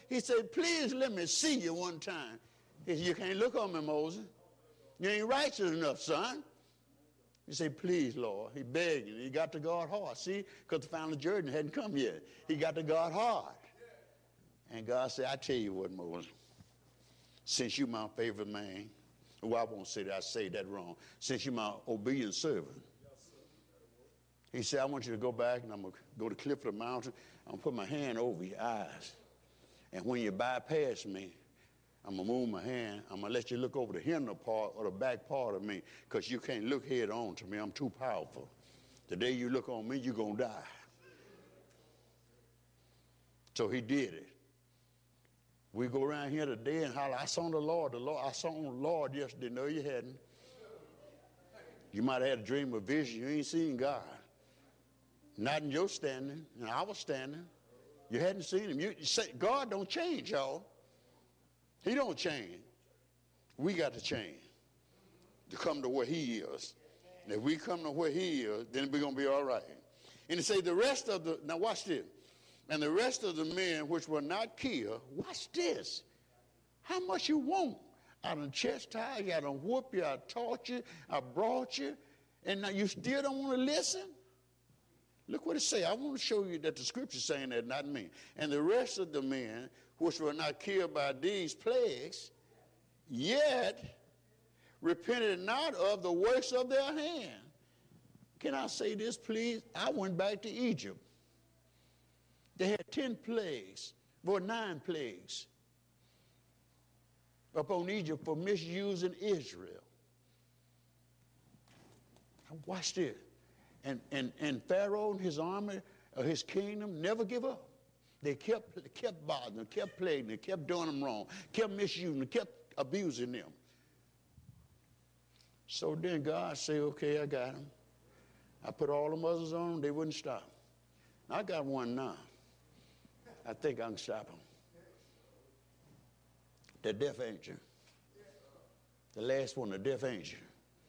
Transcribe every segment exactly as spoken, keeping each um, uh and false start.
He said, please let me see you one time. He said, you can't look on me, Moses. You ain't righteous enough, son. He said, please, Lord. He begged him. He got to God hard. See, because the final judgment hadn't come yet. He got to God hard. And God said, I tell you what, Moses, since you my favorite man, well, I won't say that, I say that wrong. Since you my obedient servant, he said, I want you to go back and I'm going to go to the cliff of the mountain. I'm going to put my hand over your eyes. And when you bypass me, I'm going to move my hand. I'm going to let you look over the hinder part or the back part of me because you can't look head on to me. I'm too powerful. The day you look on me, you're going to die. So he did it. We go around here today and holler, I saw the Lord. The Lord, I saw the Lord yesterday. No, you hadn't. You might have had a dream or vision. You ain't seen God. Not in your standing, and I was standing. You hadn't seen him. You, you say, God don't change, y'all. He don't change. We got to change to come to where he is. And if we come to where he is, then we're going to be all right. And he say the rest of the, now watch this. And the rest of the men which were not killed, watch this. How much you want? I done chastised you, I done whooped you, I taught you, I brought you, and now you still don't want to listen? Look what it say. I want to show you that the scripture is saying that, not me. And the rest of the men which were not killed by these plagues, yet repented not of the works of their hand. Can I say this, please? I went back to Egypt. They had ten plagues, or nine plagues upon Egypt for misusing Israel. Watch this. And, and, and Pharaoh and his army, or his kingdom, never give up. They kept, kept bothering them, kept plaguing them, kept doing them wrong, kept misusing them, kept abusing them. So then God said, okay, I got them. I put all the muzzles on them, they wouldn't stop. I got one now. I think I can stop them. The death angel. The last one, the death angel.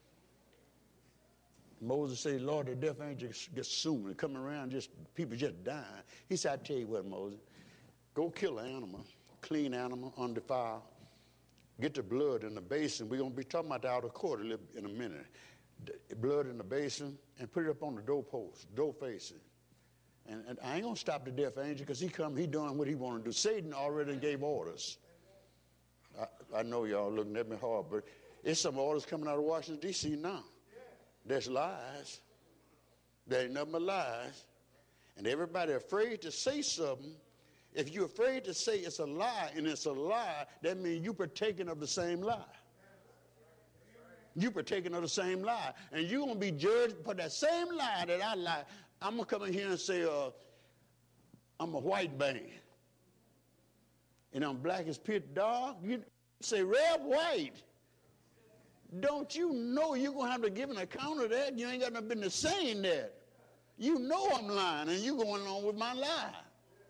Moses said, Lord, the death angel gets soon and coming around, just people just dying. He said, I tell you what, Moses, go kill an animal, clean animal, undefiled. Get the blood in the basin. We're going to be talking about the outer court in a minute. The blood in the basin and put it up on the doorpost, door facing. And, and I ain't going to stop the death angel because he come, he doing what he want to do. Satan already gave orders. I, I know y'all looking at me hard, but it's some orders coming out of Washington, D C now. There's lies. There ain't nothing but lies. And everybody afraid to say something. If you're afraid to say it's a lie and it's a lie, that means you're partaking of the same lie. You're partaking of the same lie. And you're going to be judged for that same lie that I lie. I'm going to come in here and say, uh, I'm a white man. And I'm black as pit dog. You say, Rev White. Don't you know you're going to have to give an account of that? You ain't got no business saying that. You know I'm lying and you're going along with my lie.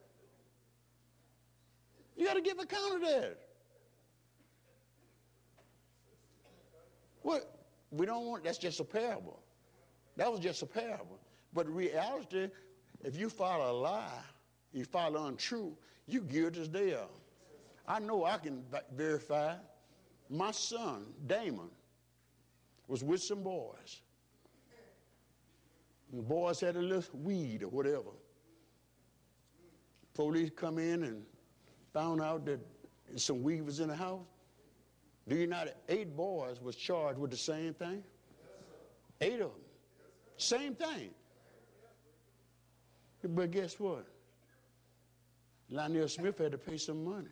You got to give account of that. What? We don't want, that's just a parable. That was just a parable. But in reality, if you follow a lie, you follow untrue, you guilty as they are. I know I can verify. My son, Damon, was with some boys. And the boys had a little weed or whatever. Police come in and found out that some weed was in the house. Do you know that eight boys was charged with the same thing? Eight of them. Same thing. But guess what? Lionel Smith had to pay some money.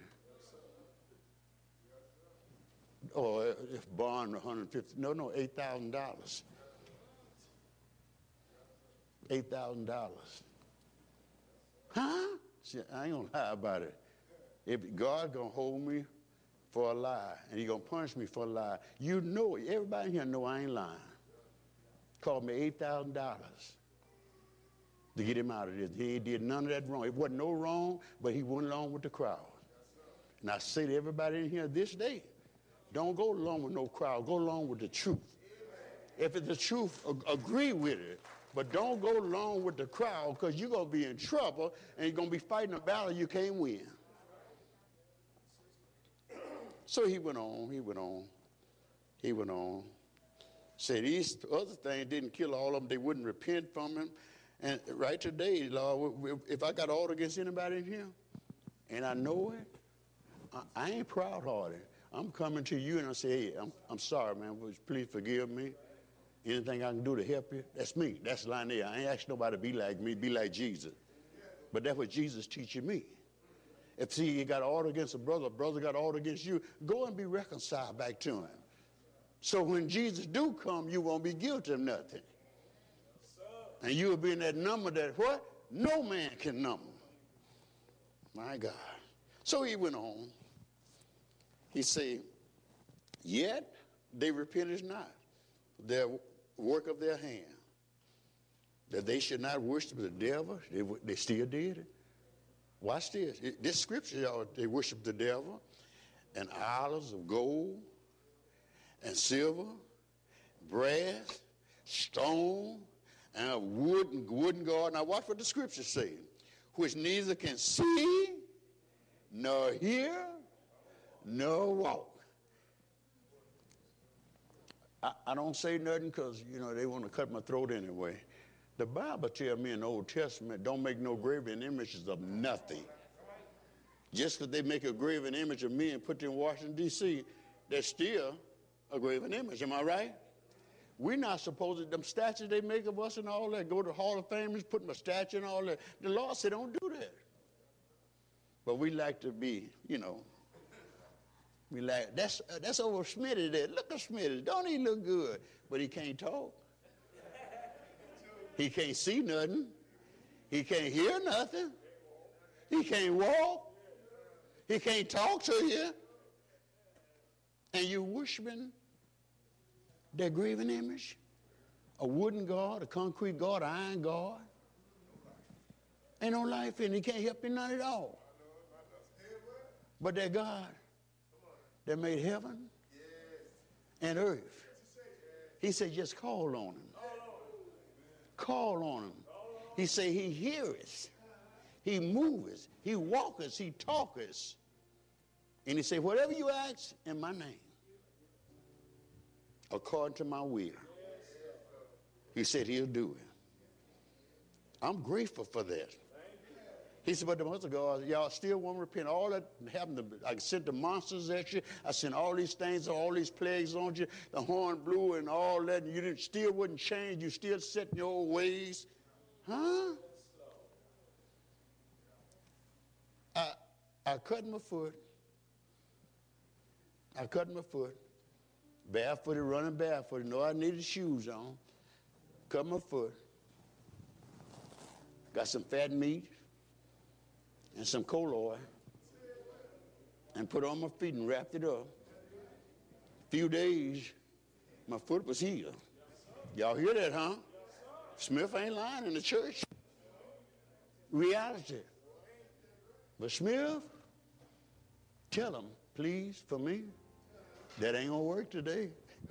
Oh, if bond one hundred fifty, no, no, eight thousand dollars. eight thousand dollars. Huh? See, I ain't going to lie about it. If God's going to hold me for a lie, and he's going to punish me for a lie, you know, everybody here know I ain't lying. Called me eight thousand dollars to get him out of this. He ain't did none of that wrong. It wasn't no wrong, but he went along with the crowd. And I say to everybody in here this day, don't go along with no crowd. Go along with the truth. If it's the truth, ag- agree with it. But don't go along with the crowd because you're going to be in trouble and you're going to be fighting a battle you can't win. So he went on, he went on, he went on. Said these other things didn't kill all of them. They wouldn't repent from him. And right today, Lord, if I got order against anybody in here, and I know it, I, I ain't proud-hearted. I'm coming to you and I say, hey, I'm, I'm sorry, man. Please forgive me. Anything I can do to help you? That's me. That's Lionel. I ain't asking nobody to be like me, be like Jesus. But that's what Jesus teaching me. If see you got order against a brother, a brother got order against you, go and be reconciled back to him. So when Jesus do come, you won't be guilty of nothing. And you'll be in that number that what? No man can number. My God. So he went on. He said, yet they repented not their work of their hand, that they should not worship the devil. They, they still did it. Watch this. It, this scripture, y'all, they worship the devil and idols of gold and silver, brass, stone, and a wooden, wooden god. Now watch what the scripture says, which neither can see, nor hear, nor walk. I, I don't say nothing because, you know, they want to cut my throat anyway. The Bible tells me in the Old Testament, don't make no graven images of nothing. Just because they make a graven image of me and put it in Washington, D C, that's still a graven image. Am I right? We're not supposed to, them statues they make of us and all that, go to Hall of Famers, put my statue and all that. The Lord said, don't do that. But we like to be, you know, we like, that's, uh, that's over Smitty there. Look at Smitty. Don't he look good? But he can't talk. He can't see nothing. He can't hear nothing. He can't walk. He can't talk to you. And you're worshiping that graven image? A wooden god, a concrete god, an iron god. Ain't no life in it. He can't help you none at all. But that God that made heaven and earth, he said just call on him. Call on him. He said he heareth, he moveth, he walketh, he talketh. And he said, whatever you ask in my name, according to my will, he said he'll do it. I'm grateful for that. He said, but the other God, y'all still won't repent. All that happened, to, I sent the monsters at you. I sent all these things, all these plagues on you, the horn blew and all that, and you didn't, still wouldn't change. You still set in your old ways. Huh? I, I cut my foot. I cut my foot. Barefooted, running barefooted. No, I needed shoes on. Cut my foot. Got some fat meat and some coal oil and put it on my feet and wrapped it up. A few days, my foot was healed. Y'all hear that, huh? Smith ain't lying in the church. Reality. But Smith, tell him, please, for me, that ain't gonna work today.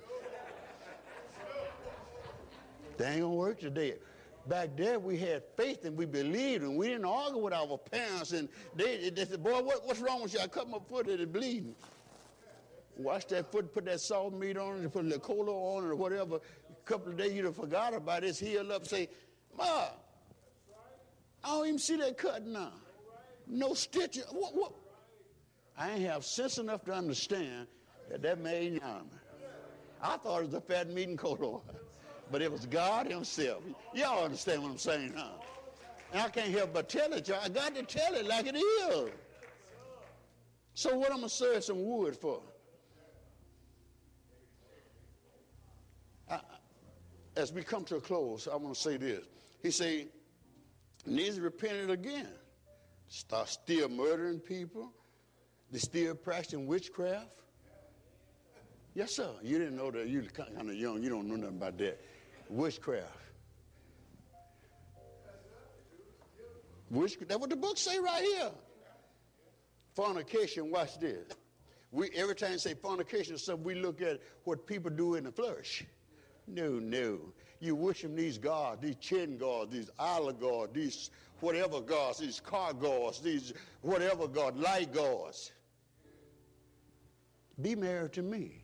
That ain't gonna work today. Back there, we had faith and we believed, and we didn't argue with our parents. And they, they said, boy, what, what's wrong with you? I cut my foot and it's bleeding. Wash that foot, put that salt meat on it, and put a little cola on it or whatever. A couple of days, you'd have forgot about it. It's healed up. Say, Ma, I don't even see that cut now. No stitch. What, what? I ain't have sense enough to understand that that made yama. I thought it was a fat meat and cola oil. But it was God himself. Y'all understand what I'm saying, huh? And I can't help but tell it, y'all. I got to tell it like it is. So what I'm going to serve some wood for? I, as we come to a close, I want to say this. He said, needs repented again. Start still murdering people. They still practicing witchcraft. Yes, sir. You didn't know that. You're kind of young. You don't know nothing about that. Witchcraft. Witchcraft. That's what the book say right here. Fornication. Watch this. We every time you say fornication, something we look at what people do in the flesh. No, no. You worship these gods, these chin gods, these idol gods, these whatever gods, these car gods, these whatever gods, light gods. Be married to me.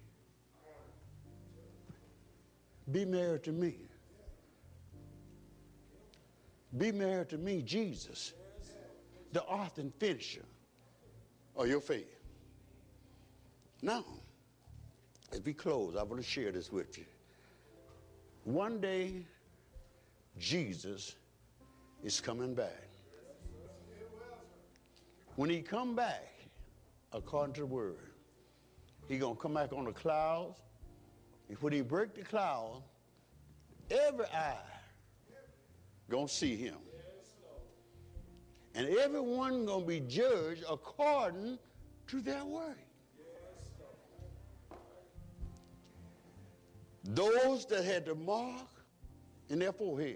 Be married to me. Be married to me, Jesus, the author and finisher of your faith. Now, as we close, I want to share this with you. One day, Jesus is coming back. When he come back, according to the word, he going to come back on the clouds. And when he break the cloud, every eye going to see him. And everyone going to be judged according to their work. Those that had the mark in their forehead,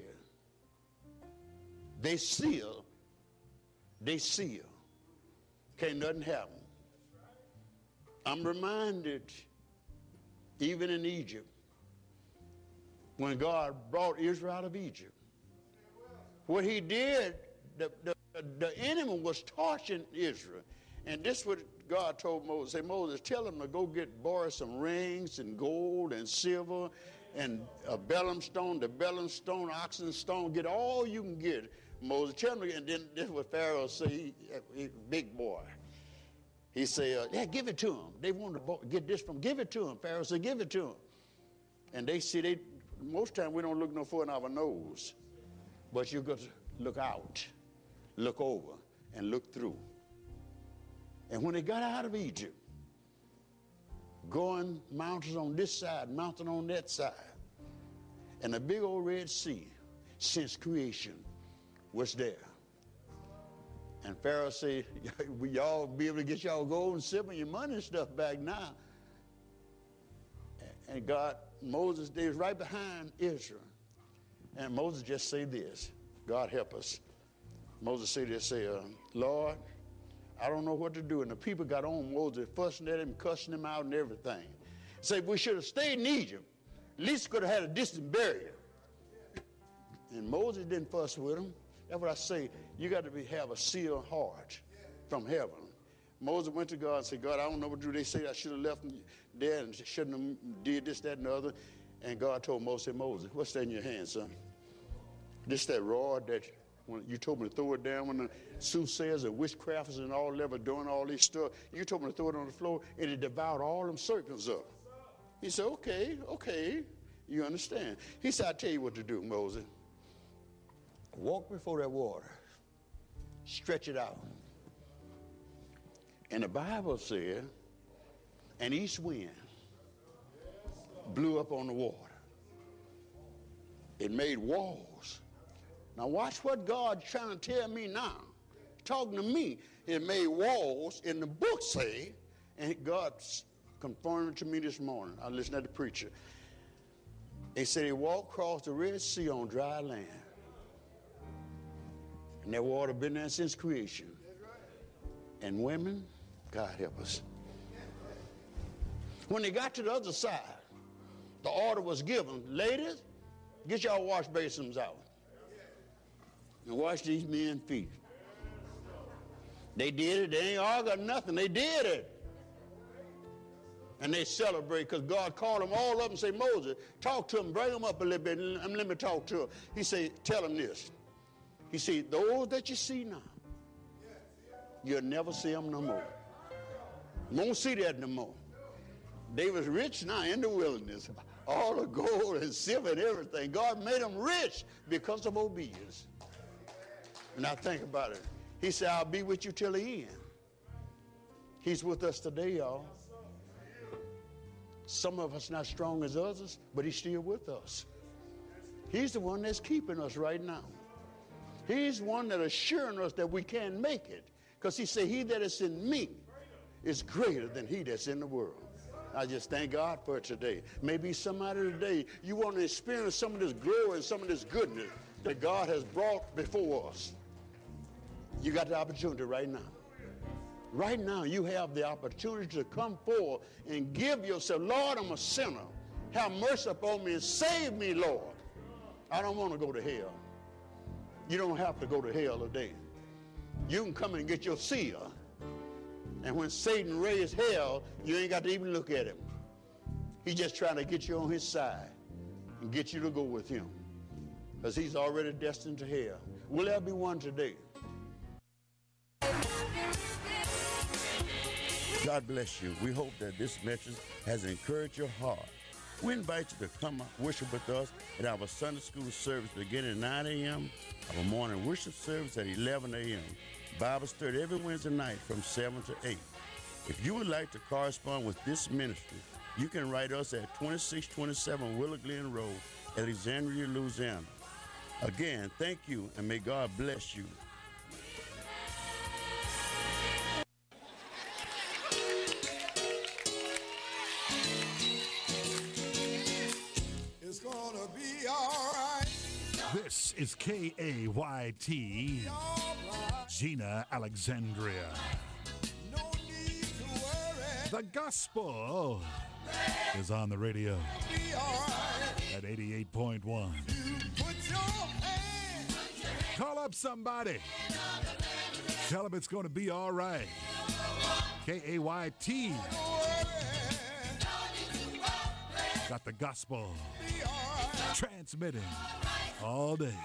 they seal, they seal. Can't nothing happen. I'm reminded, even in Egypt, when God brought Israel out of Egypt, what he did, the, the, the enemy was torturing Israel. And this is what God told Moses. Say, Moses, tell them to go get, borrow some rings and gold and silver and a bellum stone, the bellum stone, oxen stone, get all you can get. Moses, tell them, and then this is what Pharaoh said, he, he, big boy. He said, uh, yeah, give it to them. They want to get this from, give it to them. Pharaoh said, give it to them. And they see, they most time we don't look no further than our nose. But you got to look out, look over, and look through. And when they got out of Egypt, going mountains on this side, mountain on that side, and the big old Red Sea, since creation, was there. And Pharaoh said, will y'all be able to get y'all gold and silver and your money and stuff back now? And God, Moses, they was right behind Israel. And Moses just said this, God help us. Moses said this, say, uh, Lord, I don't know what to do. And the people got on Moses, fussing at him, cussing him out and everything. Say, we should have stayed in Egypt. At least could have had a distant burial. And Moses didn't fuss with him. That's what I say. You got to be, have a sealed heart from heaven. Moses went to God and said, God, I don't know what to do. They say I should have left there and shouldn't have did this, that, and the other. And God told Moses, Moses, what's that in your hand, son? This that rod that when you told me to throw it down when the soothsayers and witchcrafters and all that were doing all this stuff. You told me to throw it on the floor, and it devoured all them serpents up. He said, okay, okay, you understand. He said, I'll tell you what to do, Moses. Walk before that water. Stretch it out. And the Bible said, an east wind blew up on the water. It made walls. Now watch what God's trying to tell me now. Talking to me, it made walls in the book say, and God confirmed it to me this morning. I listened to the preacher. He said he walked across the Red Sea on dry land. And that water been there since creation. And women, God help us. When they got to the other side, the order was given, ladies, get y'all wash basins out and wash these men's feet. They did it. They ain't all got nothing. They did it. And they celebrate because God called them all up and say, Moses, talk to them, bring them up a little bit, and let me talk to them. He said, tell them this. He said, those that you see now, you'll never see them no more. You won't see that no more. They was rich now in the wilderness. All the gold and silver and everything. God made them rich because of obedience. Now think about it. He said, I'll be with you till the end. He's with us today, y'all. Some of us not strong as others, but he's still with us. He's the one that's keeping us right now. He's one that assuring us that we can make it. Because he said, he that is in me is greater than he that's in the world. I just thank God for it today. Maybe somebody today, you want to experience some of this glory and some of this goodness that God has brought before us. You got the opportunity right now. Right now, you have the opportunity to come forward and give yourself, Lord, I'm a sinner. Have mercy upon me and save me, Lord. I don't want to go to hell. You don't have to go to hell today. You can come and get your seal And when Satan raised hell, you ain't got to even look at him. He's just trying to get you on his side and get you to go with him, because he's already destined to hell. Will there be one today? God bless you. We hope that this message has encouraged your heart. We invite you to come worship with us at our Sunday school service beginning at nine a.m., our morning worship service at eleven a.m., Bible study every Wednesday night from seven to eight. If you would like to correspond with this ministry, you can write us at twenty-six twenty-seven Willow Glen Road, Alexandria, Louisiana. Again, thank you, and may God bless you. It's gonna be all right. This is K A Y T, right. Gina, Alexandria. No need to worry. The gospel is on the radio Right. at eighty-eight point one. Put your hand. Call up somebody. Tell them it's going to be all right. K A Y T. Got the gospel transmitting all day.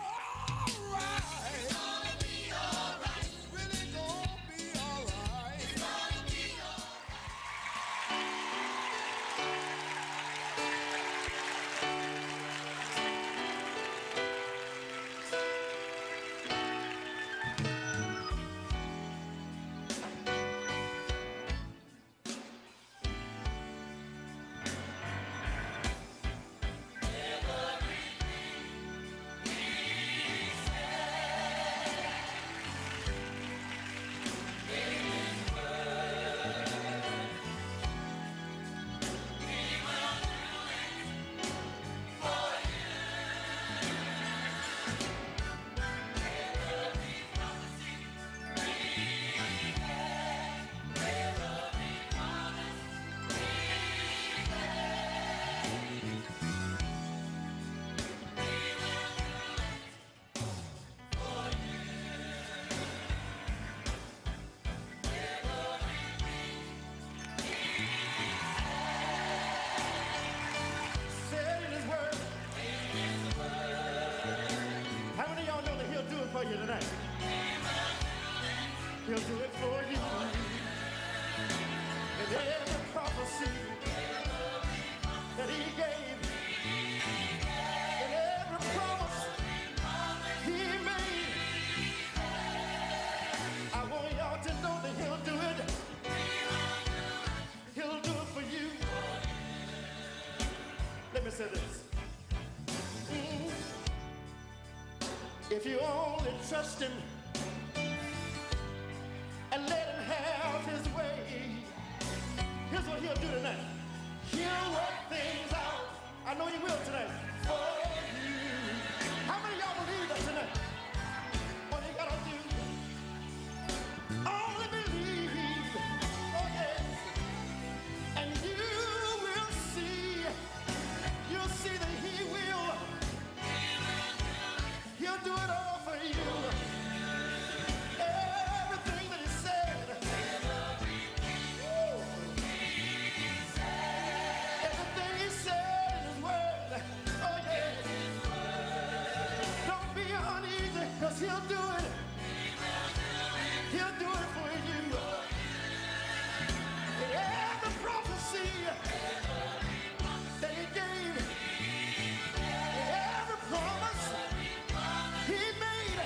For you tonight. He'll do it for you. And every prophecy that he gave, and every promise he made, I want y'all to know that he'll do it. He'll do it for you. Let me say this. Mm. If you only trust him and let him have his way, here's what he'll do tonight. He'll work things out. I know he will tonight. For you. How many of y'all believe that tonight? All you gotta do, only believe. Oh yes. And you will see. You'll see that he will. He'll do it all for you. Everything that he said. Woo. Everything he said in his word. Oh yeah. Don't be uneasy, because he'll do it. He'll do it for you. Every prophecy that he gave, every promise he made,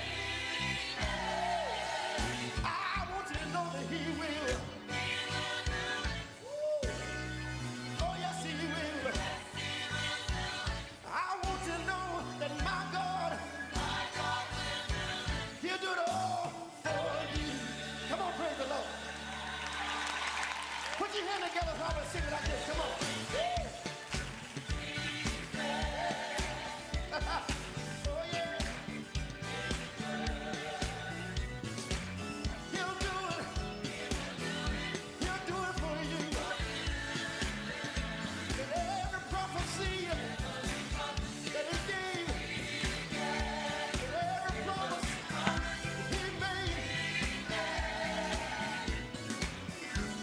I want you to know that he will. Woo. Oh yes, he will. I want you to know that my God, he'll do it all for you. Come on, praise the Lord. Put your hand together while we're singing like this. Come on. Oh yeah. He'll do it. He'll do it for you. And every prophecy that he gave, and every promise he made, I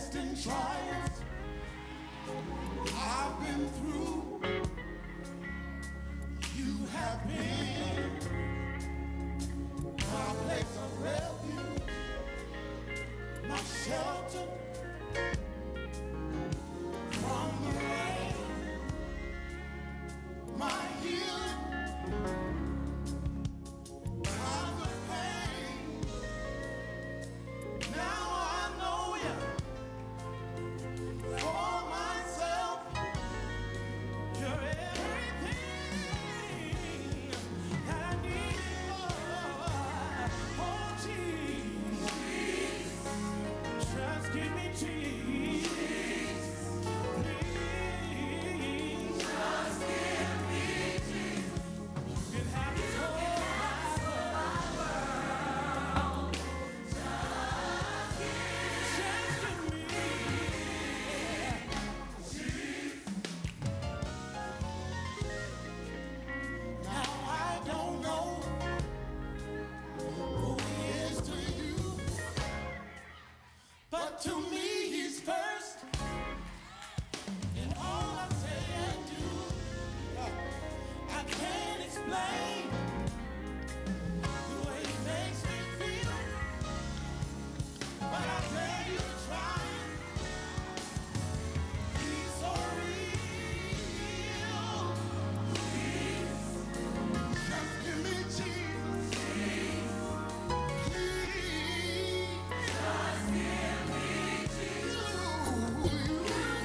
tests and trials I've been through. You have been my place of refuge, my shelter from the rain, my healing from the pain. Now I know you for myself. You're everything I need. Oh, Jesus, just give me Jesus. Please, just give me Jesus. You can have this whole world. Just give me Now I don't know who he is to you, but to me he's first in all I say and do. I can't explain the way he makes me feel, but I dare you to try. He's so real. Just give me Jesus. Please. Just give me Jesus.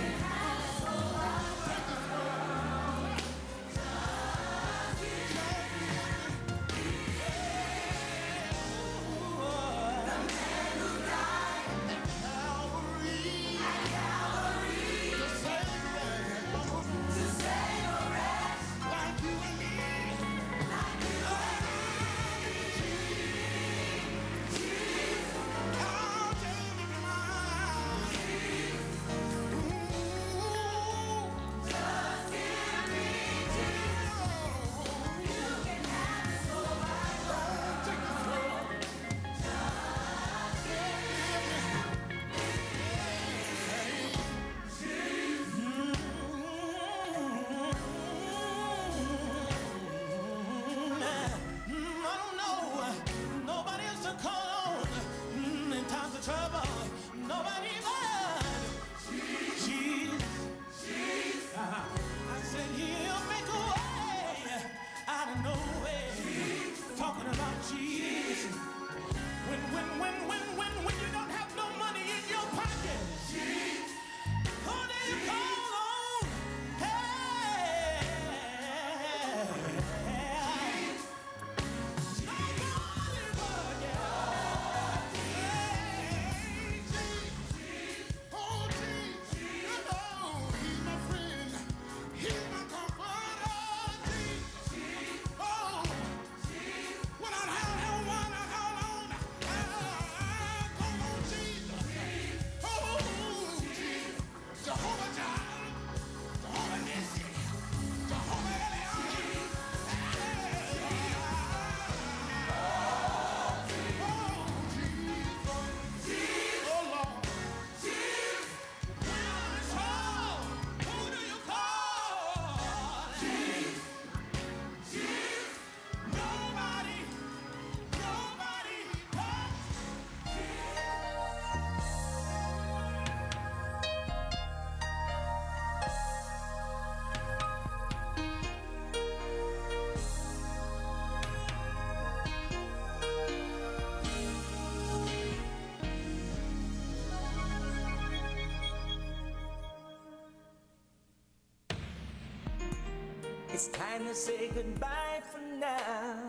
It's time to say goodbye for now.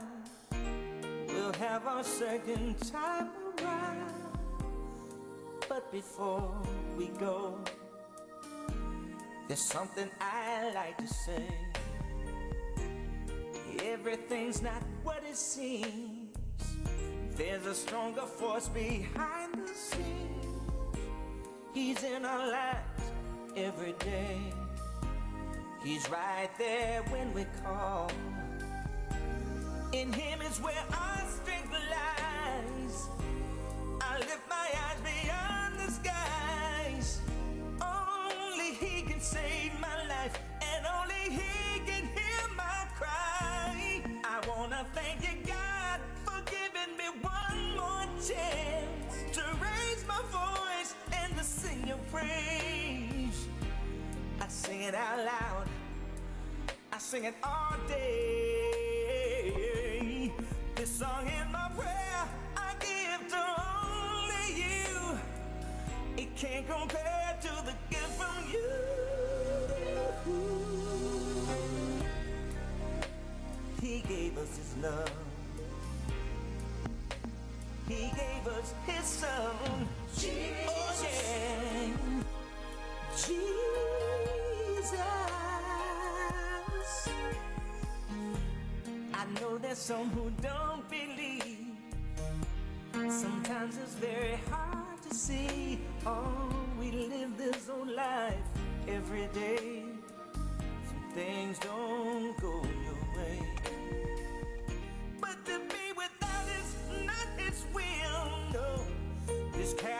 We'll have our second time around. But before we go, there's something I like to say. Everything's not what it seems. There's a stronger force behind the scenes. He's in our lives every day. He's right there when we call. In him is where our strength lies. I lift my eyes beyond the skies. out loud. I sing it all day. This song is my prayer I give to only you. It can't compare to the gift from you. He gave us his love. He gave us his son. Jesus. Oh, yeah. Jesus. I know there's some who don't believe. Sometimes it's very hard to see. Oh, we live this old life every day. Some things don't go your way. But to be without is not his will, no. This